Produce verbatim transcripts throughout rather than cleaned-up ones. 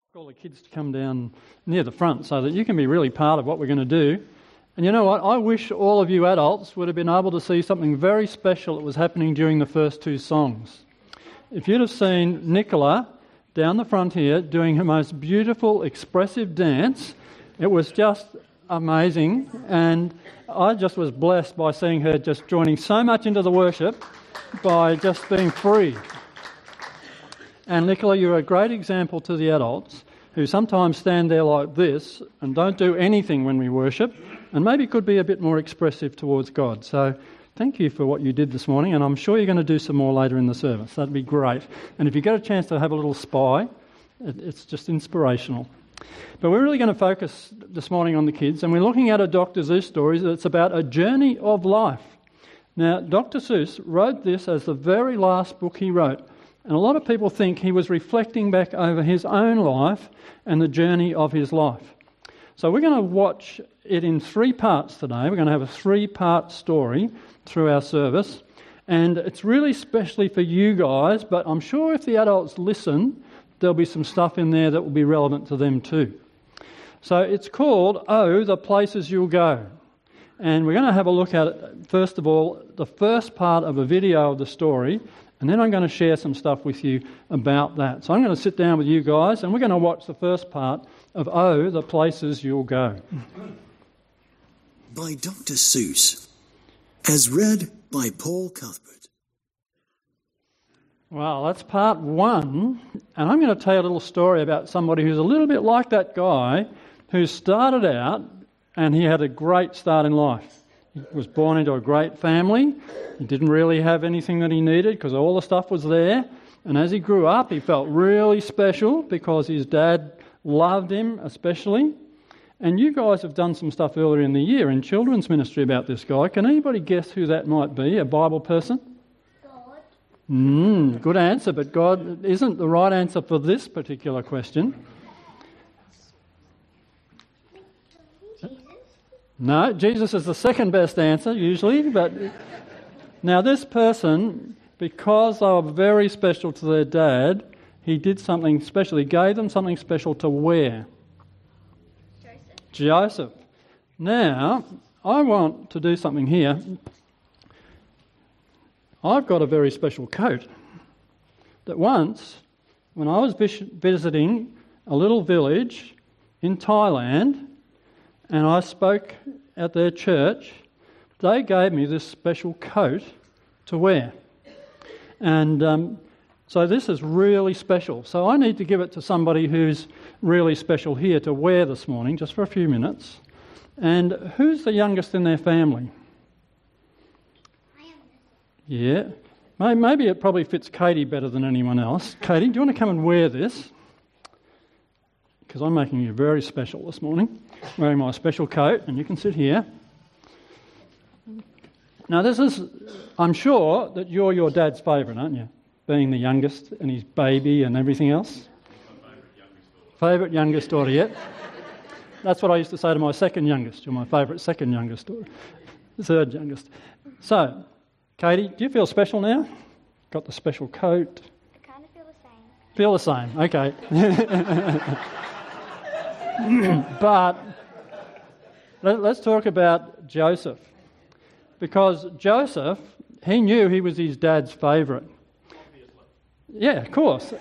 All the kids to come down near the front so that you can be really part of what we're going to do. And you know what? I wish all of you adults would have been able to see something very special that was happening during the first two songs. If you'd have seen Nicola down the front here doing her most beautiful, expressive dance, it was just amazing. And I just was blessed by seeing her just joining so much into the worship by just being free. And Nicola, you're a great example to the adults who sometimes stand there like this and don't do anything when we worship and maybe could be a bit more expressive towards God. So thank you for what you did this morning, and I'm sure you're going to do some more later in the service. That'd be great. And if you get a chance to have a little spy, it's just inspirational. But we're really going to focus this morning on the kids, and we're looking at a Doctor Seuss story that's about a journey of life. Now, Doctor Seuss wrote this as the very last book he wrote. And a lot of people think he was reflecting back over his own life and the journey of his life. So we're going to watch it in three parts today. We're going to have a three-part story through our service. And it's really specially for you guys, but I'm sure if the adults listen, there'll be some stuff in there that will be relevant to them too. So it's called, Oh, the Places You'll Go. And we're going to have a look at it, first of all, the first part of a video of the story. And then I'm going to share some stuff with you about that. So I'm going to sit down with you guys and we're going to watch the first part of Oh, the Places You'll Go. By Doctor Seuss. As read by Paul Cuthbert. Well, that's part one. And I'm going to tell you a little story about somebody who's a little bit like that guy who started out and he had a great start in life. He was born into a great family. He didn't really have anything that he needed because all the stuff was there. And as he grew up, he felt really special because his dad loved him especially. And you guys have done some stuff earlier in the year in children's ministry about this guy. Can anybody guess who that might be? A Bible person? God. Mm, good answer, but God isn't the right answer for this particular question. No, Jesus is the second best answer usually, but now this person, because they were very special to their dad, he did something special. He gave them something special to wear. Joseph. Joseph. Now, I want to do something here. I've got a very special coat that once, when I was vis- visiting a little village in Thailand, and I spoke at their church, they gave me this special coat to wear. And um, so this is really special. So I need to give it to somebody who's really special here to wear this morning, just for a few minutes. And who's the youngest in their family? I am. Yeah. Maybe it probably fits Katie better than anyone else. Katie, do you want to come and wear this? Because I'm making you very special this morning, wearing my special coat, and you can sit here. Now this is, I'm sure that you're your dad's favourite, aren't you? Being the youngest and his baby and everything else. Favourite youngest daughter, yeah. That's what I used to say to my second youngest. You're my favourite second youngest daughter. Third youngest. So, Katie, do you feel special now? Got the special coat? I kind of feel the same. Feel the same, okay. But let, let's talk about Joseph. Because Joseph, he knew he was his dad's favourite. Yeah, of course.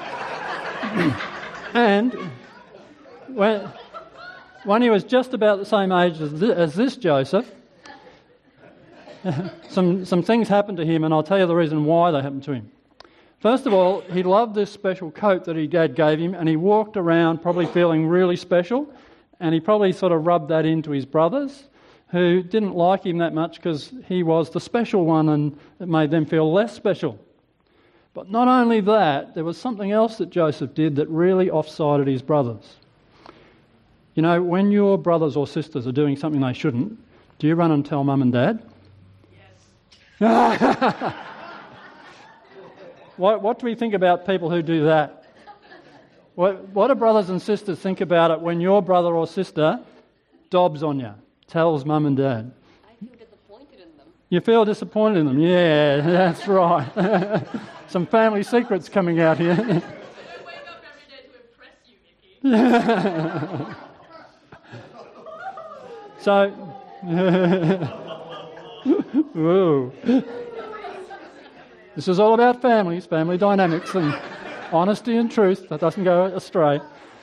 And when, when he was just about the same age as this, as this Joseph, some, some things happened to him, and I'll tell you the reason why they happened to him. First of all, he loved this special coat that his dad gave him, and he walked around probably feeling really special, and he probably sort of rubbed that into his brothers, who didn't like him that much because he was the special one, and it made them feel less special. But not only that, there was something else that Joseph did that really offsided his brothers. You know, when your brothers or sisters are doing something they shouldn't, do you run and tell mum and dad? Yes. What, what do we think about people who do that? What, what do brothers and sisters think about it when your brother or sister dobs on you, tells mum and dad? I feel disappointed in them. You feel disappointed in them? Yeah, that's right. Some family secrets coming out here. I wake up every day to impress you, So, whoa. This is all about families, family dynamics, and honesty and truth. That doesn't go astray.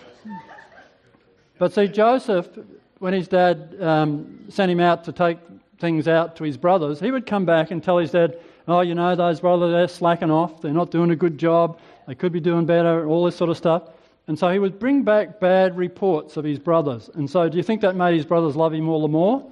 But see, Joseph, when his dad um, sent him out to take things out to his brothers, he would come back and tell his dad, oh, you know, those brothers, they're slacking off, they're not doing a good job, they could be doing better, all this sort of stuff. And so he would bring back bad reports of his brothers. And so do you think that made his brothers love him all the more?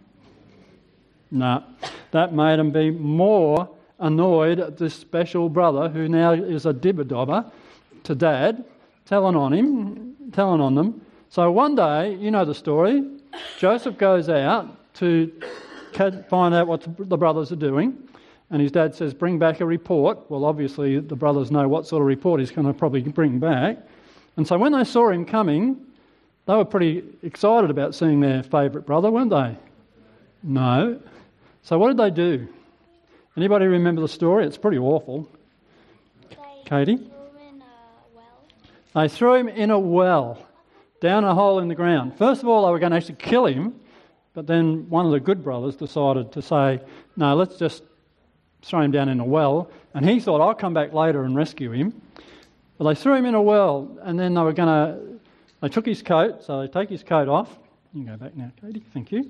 No. That made him be more annoyed at this special brother who now is a dibber-dobber to Dad, telling on him, telling on them. So one day, you know the story, Joseph goes out to find out what the brothers are doing, and his dad says, bring back a report. Well, obviously the brothers know what sort of report he's going to probably bring back. And so when they saw him coming, they were pretty excited about seeing their favourite brother, weren't they? No. So what did they do? Anybody remember the story? It's pretty awful. They Katie? threw him in a well. They threw him in a well, down a hole in the ground. First of all, they were going to actually kill him, but then one of the good brothers decided to say, no, let's just throw him down in a well. And he thought, I'll come back later and rescue him. But they threw him in a well, and then they were going to, they took his coat, so they take his coat off. You can go back now, Katie, thank you.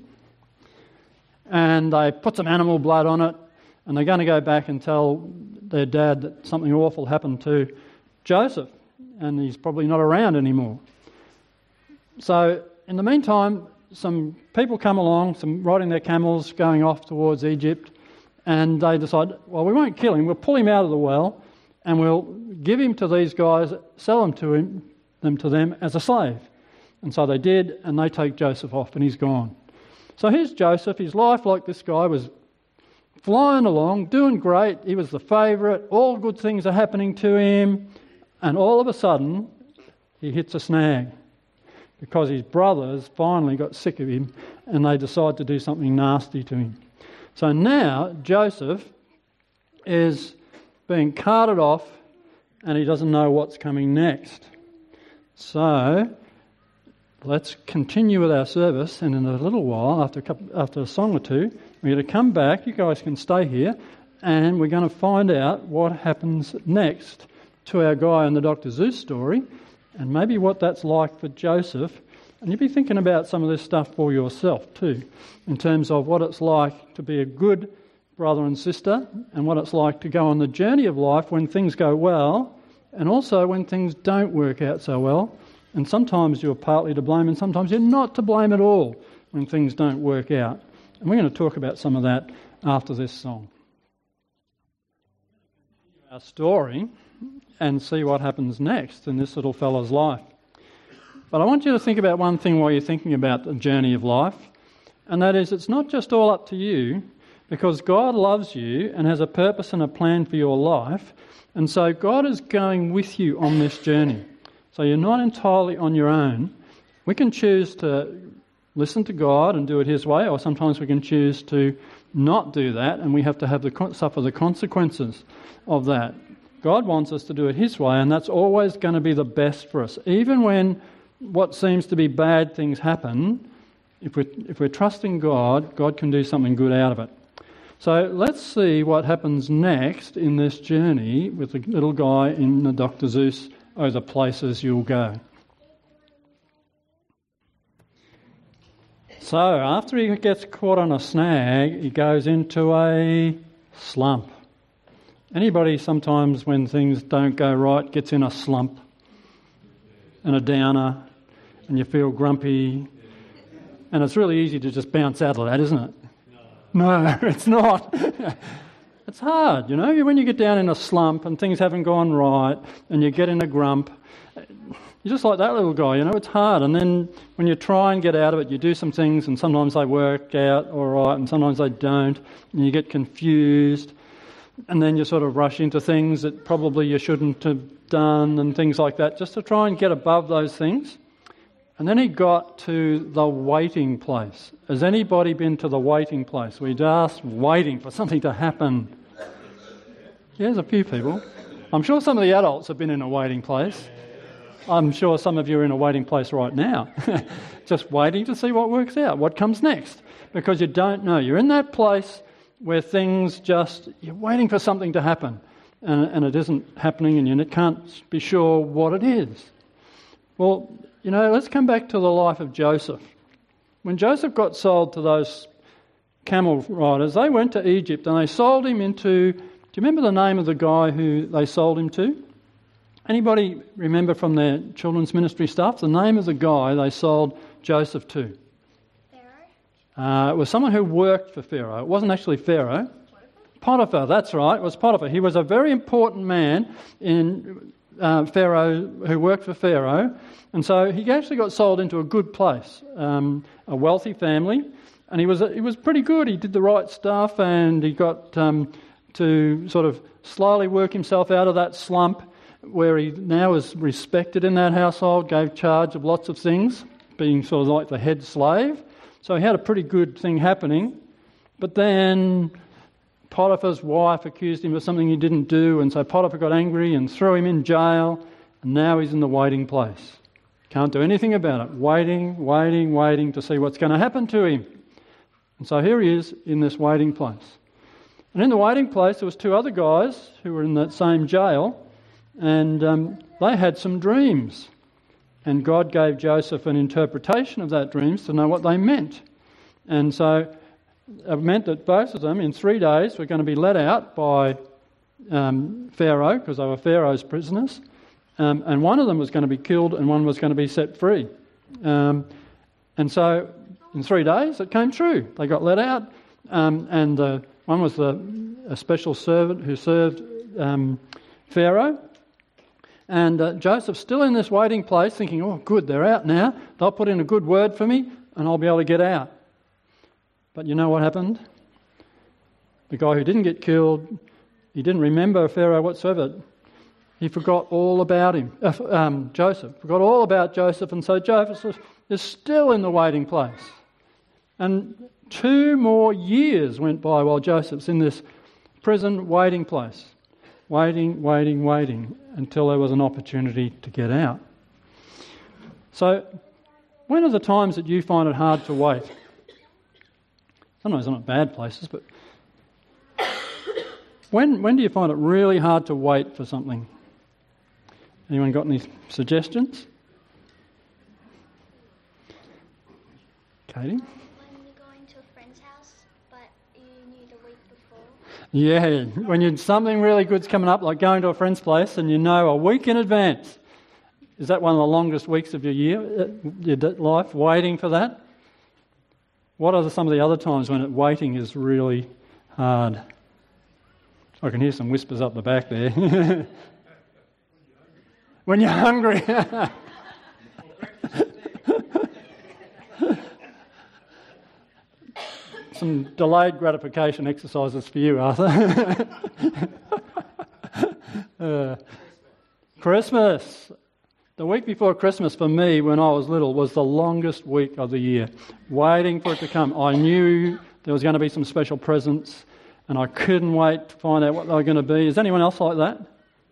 And they put some animal blood on it, and they're going to go back and tell their dad that something awful happened to Joseph, and he's probably not around anymore. So in the meantime, some people come along, some riding their camels, going off towards Egypt, and they decide, well, we won't kill him, we'll pull him out of the well, and we'll give him to these guys, sell him to him, them to them as a slave. And so they did, and they take Joseph off, and he's gone. So here's Joseph. His life, like this guy, was flying along, doing great. He was the favourite. All good things are happening to him. And all of a sudden, he hits a snag because his brothers finally got sick of him, and they decide to do something nasty to him. So now Joseph is being carted off, and he doesn't know what's coming next. So let's continue with our service, and in a little while, after a, couple, after a song or two, we're going to come back. You guys can stay here, and we're going to find out what happens next to our guy in the Doctor Seuss story, and maybe what that's like for Joseph. And you'll be thinking about some of this stuff for yourself too, in terms of what it's like to be a good brother and sister, and what it's like to go on the journey of life when things go well, and also when things don't work out so well. And sometimes you're partly to blame, and sometimes you're not to blame at all when things don't work out. And we're going to talk about some of that after this song. Our story and see what happens next in this little fella's life. But I want you to think about one thing while you're thinking about the journey of life, and that is it's not just all up to you, because God loves you and has a purpose and a plan for your life, and so God is going with you on this journey. So you're not entirely on your own. We can choose to listen to God and do it His way, or sometimes we can choose to not do that, and we have to have the suffer the consequences of that. God wants us to do it His way, and that's always going to be the best for us. Even when what seems to be bad things happen, if we're, if we're trusting God, God can do something good out of it. So let's see what happens next in this journey with the little guy in the Doctor Seuss, Oh, the Places You'll Go. So after he gets caught on a snag, he goes into a slump. Anybody sometimes when things don't go right gets in a slump and a downer, and you feel grumpy, and it's really easy to just bounce out of that, isn't it? No, it's not. It's hard, you know, when you get down in a slump and things haven't gone right and you get in a grump, you're just like that little guy, you know, it's hard. And then when you try and get out of it, you do some things and sometimes they work out all right and sometimes they don't, and you get confused, and then you sort of rush into things that probably you shouldn't have done and things like that, just to try and get above those things. And then he got to the waiting place. Has anybody been to the waiting place? We're just waiting for something to happen. Yeah, there's a few people. I'm sure some of the adults have been in a waiting place. I'm sure some of you are in a waiting place right now, just waiting to see what works out, what comes next, because you don't know. You're in that place where things just, you're waiting for something to happen, and, and it isn't happening, and you can't be sure what it is. Well, you know, let's come back to the life of Joseph. When Joseph got sold to those camel riders, they went to Egypt and they sold him into, do you remember the name of the guy who they sold him to? Anybody remember from their children's ministry stuff the name of the guy they sold Joseph to? Pharaoh? Uh, it was someone who worked for Pharaoh. It wasn't actually Pharaoh. Potiphar, Potiphar that's right, it was Potiphar. He was a very important man in uh, Pharaoh, who worked for Pharaoh, and so he actually got sold into a good place, um, a wealthy family, and he was he was pretty good. He did the right stuff, and he got um, to sort of slowly work himself out of that slump, where he now is respected in that household, gave charge of lots of things, being sort of like the head slave. So he had a pretty good thing happening. But then Potiphar's wife accused him of something he didn't do, and so Potiphar got angry and threw him in jail, and now he's in the waiting place. Can't do anything about it. Waiting, waiting, waiting to see what's going to happen to him. And so here he is in this waiting place. And in the waiting place there was two other guys who were in that same jail, and um, they had some dreams. And God gave Joseph an interpretation of that dreams to know what they meant. And so it meant that both of them in three days were going to be let out by um, Pharaoh, because they were Pharaoh's prisoners. Um, and one of them was going to be killed and one was going to be set free. Um, and so in three days it came true. They got let out, um, and uh, one was the, a special servant who served um, Pharaoh. And uh, Joseph's still in this waiting place thinking, oh good, they're out now. They'll put in a good word for me and I'll be able to get out. But you know what happened? The guy who didn't get killed, he didn't remember Pharaoh whatsoever. He forgot all about him. Uh, um, Joseph forgot all about Joseph, and so Joseph is still in the waiting place. And two more years went by while Joseph's in this prison waiting place. Waiting, waiting, waiting, until there was an opportunity to get out. So, when are the times that you find it hard to wait? Sometimes they're not bad places, but when when do you find it really hard to wait for something? Anyone got any suggestions? Katie? When you're going to a friend's house, but you knew the week before. Yeah, when you something really good's coming up, like going to a friend's place, and you know a week in advance. Is that one of the longest weeks of your year, your life, waiting for that? What are some of the other times when it, waiting is really hard? I can hear some whispers up the back there. When you're hungry. Some delayed gratification exercises for you, Arthur. uh, Christmas. The week before Christmas for me, when I was little, was the longest week of the year. Waiting for it to come. I knew there was going to be some special presents, and I couldn't wait to find out what they were going to be. Is anyone else like that?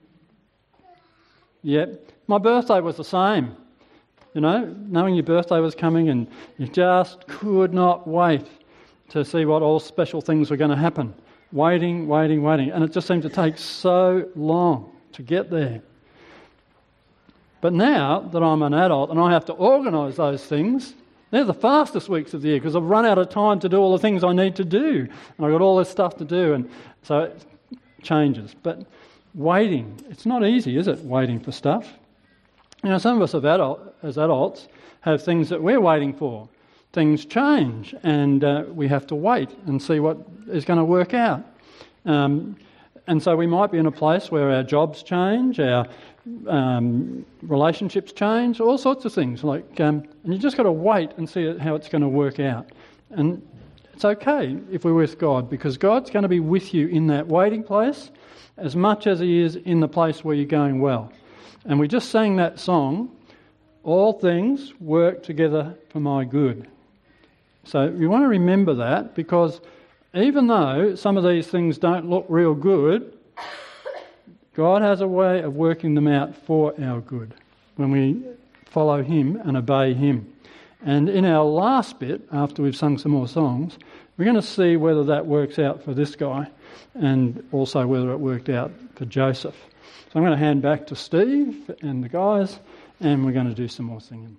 Yep. My birthday was the same. You know, knowing your birthday was coming, and you just could not wait to see what all special things were going to happen. Waiting, waiting, waiting. And it just seemed to take so long to get there. But now that I'm an adult and I have to organise those things, they're the fastest weeks of the year because I've run out of time to do all the things I need to do. And I've got all this stuff to do, and so it changes. But waiting, it's not easy, is it, waiting for stuff? You know, some of us as, adult, as adults have things that we're waiting for. Things change, and uh, we have to wait and see what is going to work out. Um, and so we might be in a place where our jobs change, our um, relationships change, all sorts of things. Like, um, and you just got to wait and see how it's going to work out. And it's okay if we're with God, because God's going to be with you in that waiting place as much as He is in the place where you're going well. And we just sang that song, all things work together for my good. So you want to remember that, because even though some of these things don't look real good, God has a way of working them out for our good. when we follow him and obey him. And in our last bit, after we've sung some more songs, we're going to see whether that works out for this guy and also whether it worked out for Joseph. So I'm going to hand back to Steve and the guys, and we're going to do some more singing.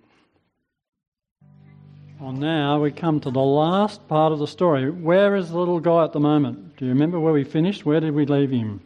Well, now we come to the last part of the story. Where is the little guy at the moment? Do you remember where we finished? Where did we leave him?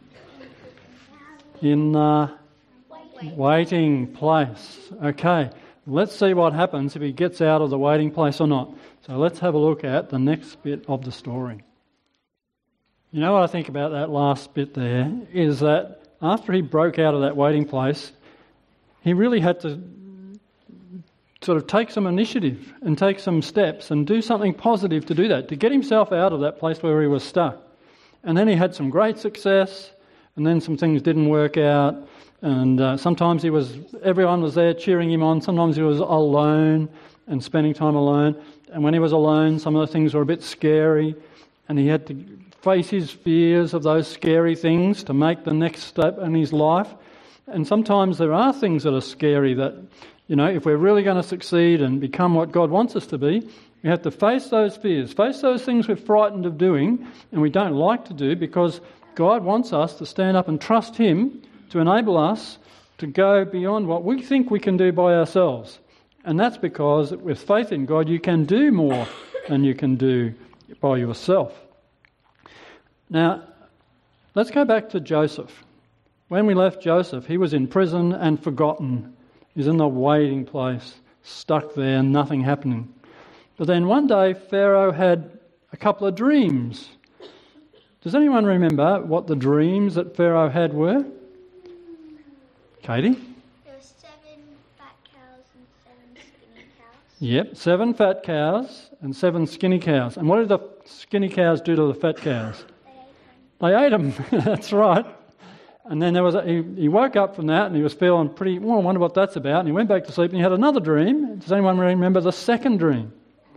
In the waiting place. Okay, let's see what happens if he gets out of the waiting place or not. So let's have a look at the next bit of the story. You know what I think about that last bit there is that after he broke out of that waiting place, he really had to sort of take some initiative and take some steps and do something positive to do that, to get himself out of that place where he was stuck. And then he had some great success, and then some things didn't work out, and uh, sometimes he was, everyone was there cheering him on, sometimes he was alone and spending time alone, and when he was alone some of the things were a bit scary, and he had to face his fears of those scary things to make the next step in his life. And sometimes there are things that are scary that, you know, if we're really going to succeed and become what God wants us to be, we have to face those fears, face those things we're frightened of doing and we don't like to do, because God wants us to stand up and trust him to enable us to go beyond what we think we can do by ourselves. And that's because with faith in God, you can do more than you can do by yourself. Now, let's go back to Joseph. When we left Joseph, he was in prison and forgotten. He's in the waiting place, stuck there, nothing happening. But then one day, Pharaoh had a couple of dreams. Does anyone remember what the dreams that Pharaoh had were? Katie? There were seven fat cows and seven skinny cows. Yep, seven fat cows and seven skinny cows. And what did the skinny cows do to the fat cows? They ate them. They ate them. That's right. And then there was a, he, he woke up from that and he was feeling pretty, well, I wonder what that's about. And he went back to sleep and he had another dream. Does anyone remember the second dream?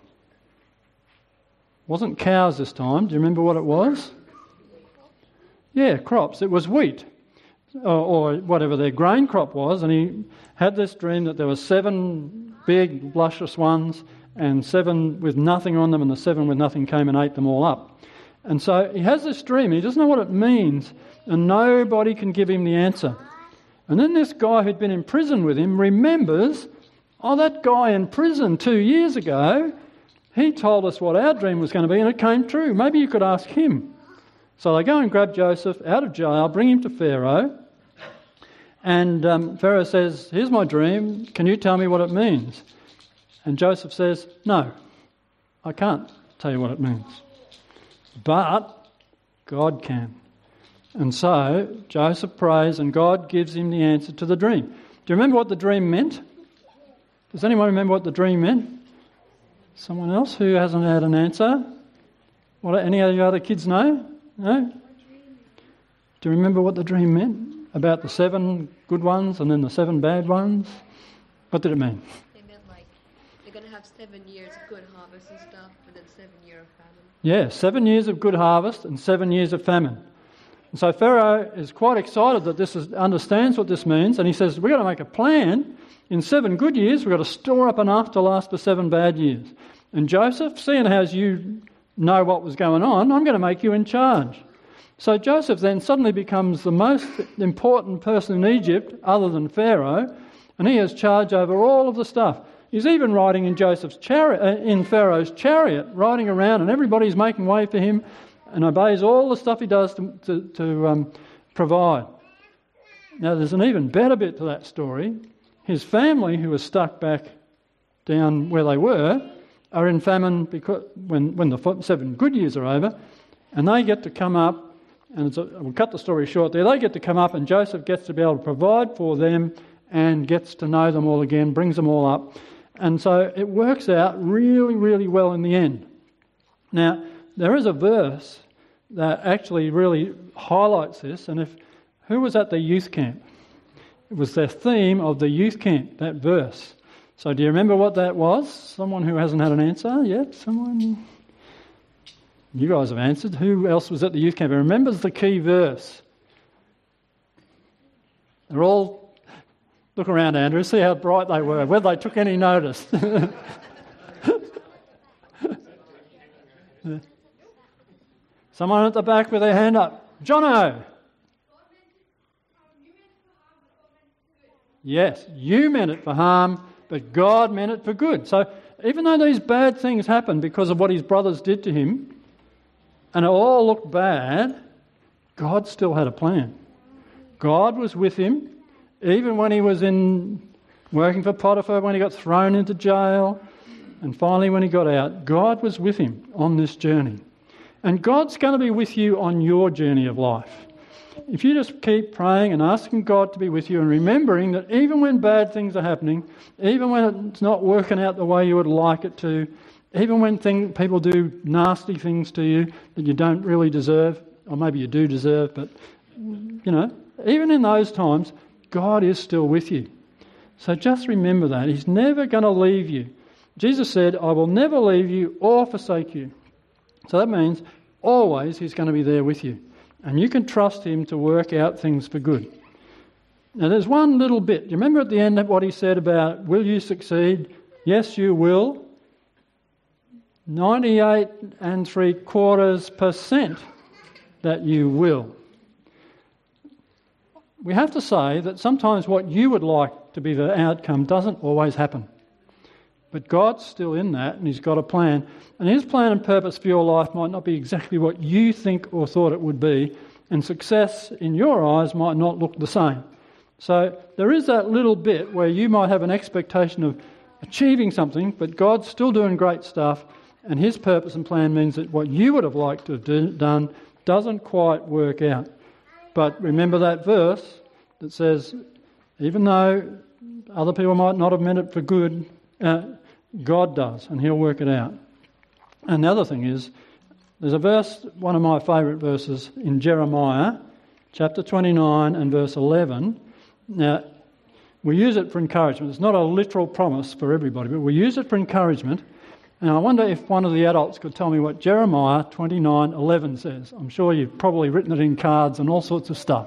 It wasn't cows this time. Do you remember what it was? Yeah, crops. It was wheat, or, or whatever their grain crop was. And he had this dream that there were seven big, luscious ones and seven with nothing on them, and the seven with nothing came and ate them all up. And so he has this dream, he doesn't know what it means, and nobody can give him the answer. And then this guy who'd been in prison with him remembers, oh, that guy in prison two years ago, he told us what our dream was going to be and it came true. Maybe you could ask him. So they go and grab Joseph out of jail, bring him to Pharaoh, and um, Pharaoh says, here's my dream, can you tell me what it means? And Joseph says, no, I can't tell you what it means. But God can. And so Joseph prays and God gives him the answer to the dream. Do you remember what the dream meant? Does anyone remember what the dream meant? Someone else who hasn't had an answer? What, any of the other kids know? No? Do you remember what the dream meant? About the seven good ones and then the seven bad ones? What did it mean? They meant like they're going to have seven years of good harvest and stuff, but then seven years of famine. Yeah, seven years of good harvest and seven years of famine. And so Pharaoh is quite excited that this is, understands what this means, and he says, we've got to make a plan. In seven good years, we've got to store up enough to last for seven bad years. And Joseph, seeing as you know what was going on, I'm going to make you in charge. So Joseph then suddenly becomes the most important person in Egypt, other than Pharaoh, and he has charge over all of the stuff. He's even riding in Joseph's chariot, uh, in Pharaoh's chariot, riding around, and everybody's making way for him and obeys all the stuff he does to, to, to um, provide. Now, there's an even better bit to that story. His family, who was stuck back down where they were, are in famine because when, when the seven good years are over, and they get to come up, and it's a, we'll cut the story short there, they get to come up and Joseph gets to be able to provide for them and gets to know them all again, brings them all up. And so it works out really, really well in the end. Now, there is a verse that actually really highlights this, and if who was at the youth camp? It was the theme of the youth camp, that verse. So do you remember what that was? Someone who hasn't had an answer yet? Someone? You guys have answered. Who else was at the youth camp? Who remembers the key verse? They're all... Look around, Andrew, see how bright they were, whether they took any notice. Someone at the back with their hand up. Jono. Yes, you meant it for harm, but God meant it for good. So even though these bad things happened because of what his brothers did to him, and it all looked bad, God still had a plan. God was with him, even when he was in working for Potiphar, when he got thrown into jail, and finally when he got out. God was with him on this journey. And God's going to be with you on your journey of life. If you just keep praying and asking God to be with you and remembering that even when bad things are happening, even when it's not working out the way you would like it to, even when thing, people do nasty things to you that you don't really deserve, or maybe you do deserve, but, you know, even in those times, God is still with you. So just remember that. He's never going to leave you. Jesus said, I will never leave you or forsake you. So that means always he's going to be there with you. And you can trust him to work out things for good. Now there's one little bit. Do you remember at the end of what he said about, will you succeed? Yes, you will. ninety-eight and three quarters percent that you will. We have to say that sometimes what you would like to be the outcome doesn't always happen. But God's still in that, and he's got a plan. And his plan and purpose for your life might not be exactly what you think or thought it would be, and success in your eyes might not look the same. So there is that little bit where you might have an expectation of achieving something, but God's still doing great stuff, and his purpose and plan means that what you would have liked to have do, done doesn't quite work out. But remember that verse that says, even though other people might not have meant it for good, uh, God does, and he'll work it out. And the other thing is, there's a verse, one of my favourite verses in Jeremiah, chapter twenty-nine and verse eleven. Now, we use it for encouragement. It's not a literal promise for everybody, but we use it for encouragement. And I wonder if one of the adults could tell me what Jeremiah twenty-nine eleven says. I'm sure you've probably written it in cards and all sorts of stuff.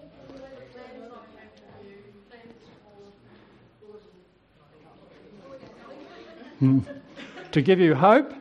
Hmm. To give you hope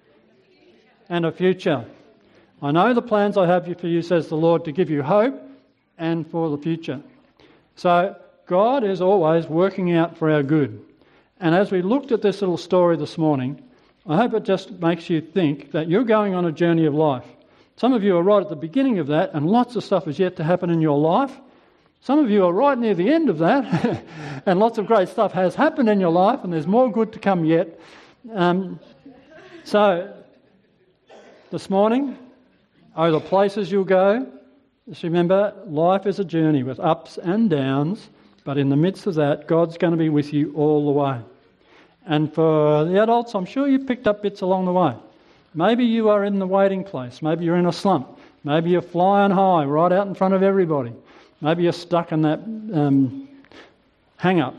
and a future. I know the plans I have for you, says the Lord, to give you hope and for the future. So God is always working out for our good. And as we looked at this little story this morning, I hope it just makes you think that you're going on a journey of life. Some of you are right at the beginning of that, and lots of stuff is yet to happen in your life. Some of you are right near the end of that, and lots of great stuff has happened in your life, and there's more good to come yet. Um, so, this morning, oh, the places you'll go. Just remember, life is a journey with ups and downs, but in the midst of that, God's going to be with you all the way. And for the adults, I'm sure you've picked up bits along the way. Maybe you are in the waiting place. Maybe you're in a slump. Maybe you're flying high right out in front of everybody. Maybe you're stuck in that um, hang-up.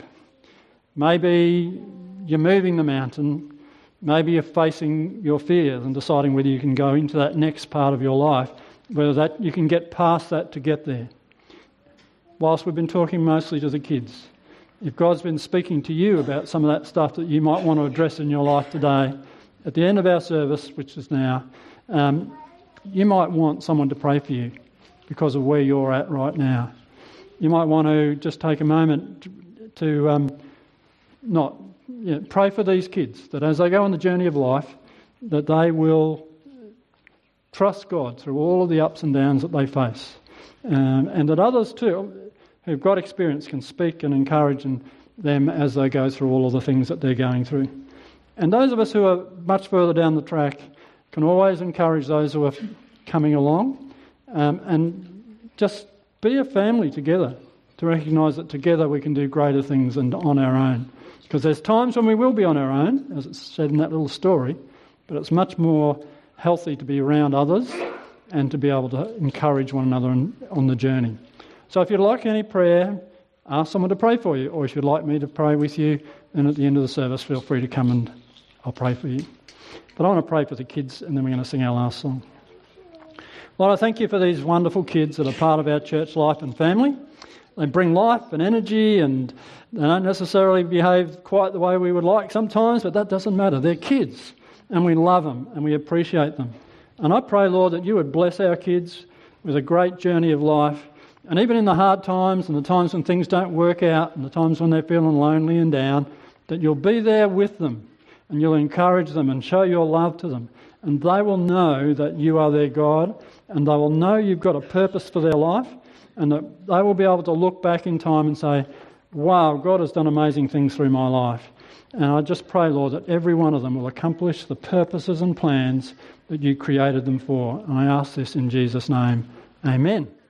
Maybe you're moving the mountain. Maybe you're facing your fears and deciding whether you can go into that next part of your life, whether that you can get past that to get there. Whilst we've been talking mostly to the kids, if God's been speaking to you about some of that stuff that you might want to address in your life today, at the end of our service, which is now, um, you might want someone to pray for you because of where you're at right now. You might want to just take a moment to, to um, not you know, pray for these kids, that as they go on the journey of life, that they will trust God through all of the ups and downs that they face. Um, and that others too, who've got experience, can speak and encourage them as they go through all of the things that they're going through. And those of us who are much further down the track can always encourage those who are coming along. Um, and just be a family together to recognise that together we can do greater things than on our own. Because there's times when we will be on our own, as it's said in that little story, but it's much more healthy to be around others and to be able to encourage one another on, on the journey. So if you'd like any prayer, ask someone to pray for you, or if you'd like me to pray with you, then at the end of the service feel free to come and I'll pray for you. But I want to pray for the kids and then we're going to sing our last song. Lord, I thank you for these wonderful kids that are part of our church life and family. They bring life and energy, and they don't necessarily behave quite the way we would like sometimes, but that doesn't matter. They're kids, and we love them, and we appreciate them. And I pray, Lord, that you would bless our kids with a great journey of life, and even in the hard times and the times when things don't work out and the times when they're feeling lonely and down, that you'll be there with them, and you'll encourage them and show your love to them. And they will know that you are their God, and they will know you've got a purpose for their life, and that they will be able to look back in time and say, wow, God has done amazing things through my life. And I just pray, Lord, that every one of them will accomplish the purposes and plans that you created them for. And I ask this in Jesus' name. Amen.